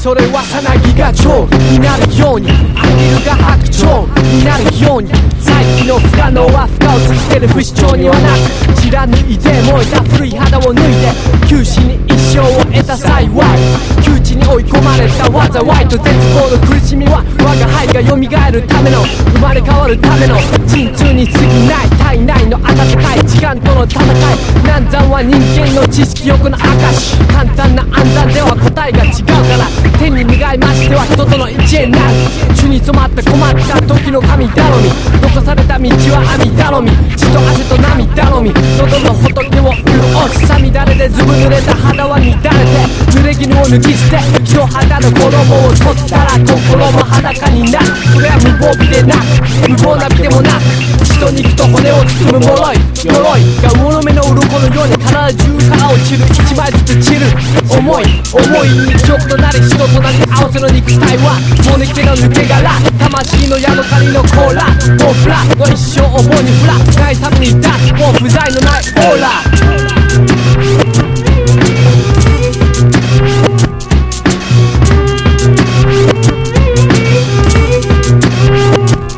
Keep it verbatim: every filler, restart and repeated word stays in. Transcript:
それはさなぎが蝶になるように、アヒルが白鳥になるように、再起の不可能は負荷を続ける不死鳥にはなく、貫いて燃えた古い肌を脱いで九死に一生を得た幸い、窮地に追い込まれた災いと絶望の苦しみは我が輩が蘇るための、生まれ変わるための鎮痛に過ぎない体内の温かい時間との戦い、難産は人間の知識欲の証、簡単な暗算では答えが違うから天に願いましては人との一縁なる、主に染まった困った時の神頼み、残された道は網頼み、血と汗と涙のみ、喉の仏を潤すさみだれでずぶ濡れた肌は乱れて濡れ衣を脱ぎ捨て人肌の衣を取ったら心も裸になる、それは無防備でなく無謀な美でもなく、血と肉と骨を包む脆い脆いが魚の目の鱗のように体中から落ちる、一枚ずつ散る重い重い日常となり人となり合わせの肉体はもぬけの抜け殻、魂のヤドカリのコーラもうフラの一生を棒にフラないために出すもう不在のないオーラ、